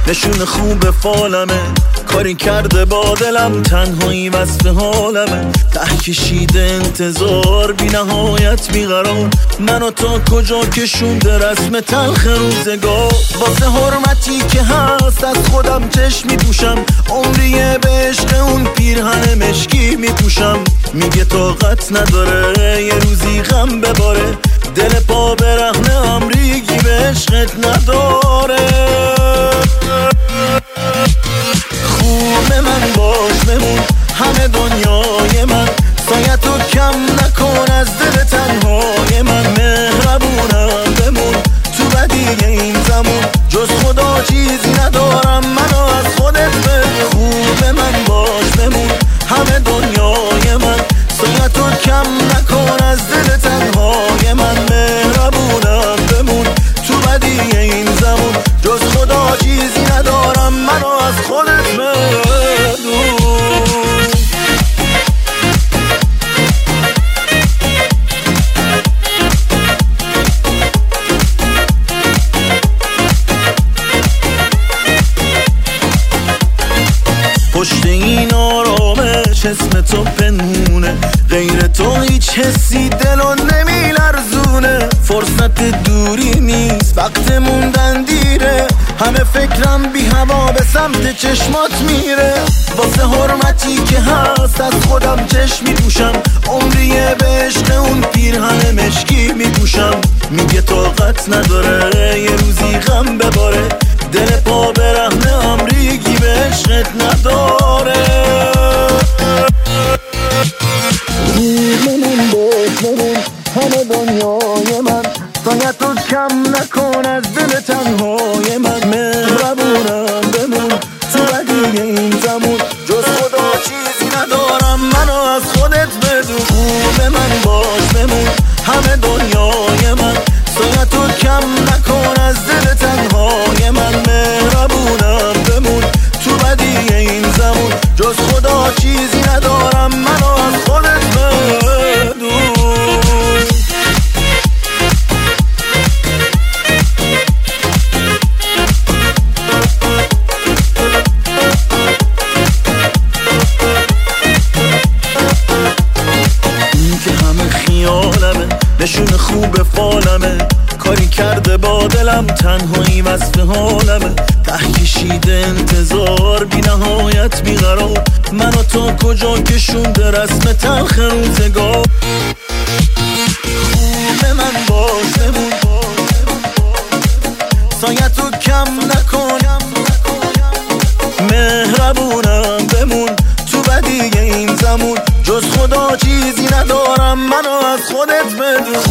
نشون خوب فالمه، کاری کرده با دلم، تنهایی وصف حالمه. ته کشیده انتظار، بی نهایت بیقرار، منو تا کجا کشونده رسم تلخ روزگار. واسه حرمتی که هست از خودم چشم میپوشم، عمریه به عشق اون پیرهن مشکی میپوشم. میگه طاقت نداره یه روزی غم بباره، دل پا برهنه امریگی به عشقت نداره. خوب من باش بمون، همه دنیای من، سایتو کم نکن از دل تنهای من. مهربونم بمون تو بدیه این زمان، جز خدا چیزی ندارم، منو از خودت بگو. خوب من باش بمون، همه دنیای من، سایتو کم نکن از دل تنهای من. مهربونم بمون تو بدیه این زمان، جز خدا چیزی ندارم، منو از خودت بگو. پشت این آرامش اسم تو پنهونه، غیر تو هیچ حسی دلو نمیلرزونه. فرصت دوری نیست، وقت موندن دیره، همه فکرم بی هوا به سمت چشمات میره. واسه حرمتی که هست از خودم چشم میپوشم، عمریه به عشق اون پیرهن مشکی میپوشم. میگه طاقت نداره یه روزی غم بباره، دل پا برهنه امریگی به عشقت نداره. من باش بمون، همه دنیای من، سایتو کم نکن از دل تنهای من. مهربونم بمون تو بدیه این زمان، جز خدا چیزی ندارم، منو از خودت بدون. خوب من باش بمون، همه دنیای من، سایتو کم نکن از دل تنهای من. مهربونم بمون تو بدیه این زمان، جز خدا چیزی ندارم، منو از خودت بدون. این که همه خیالمه، نشون خوب فالمه، کاری کرده با دلم، تنهایی وصف حالمه. ته کشیده انتظار، بی نهایت بیقرار، منو تا کجا کشونده رسم تلخ روزگار. خوب من باش بمون، سایتو کم نکن، مهربونم بمون تو بدیه این زمان، جز خدا چیزی ندارم، منو از خودت بدون.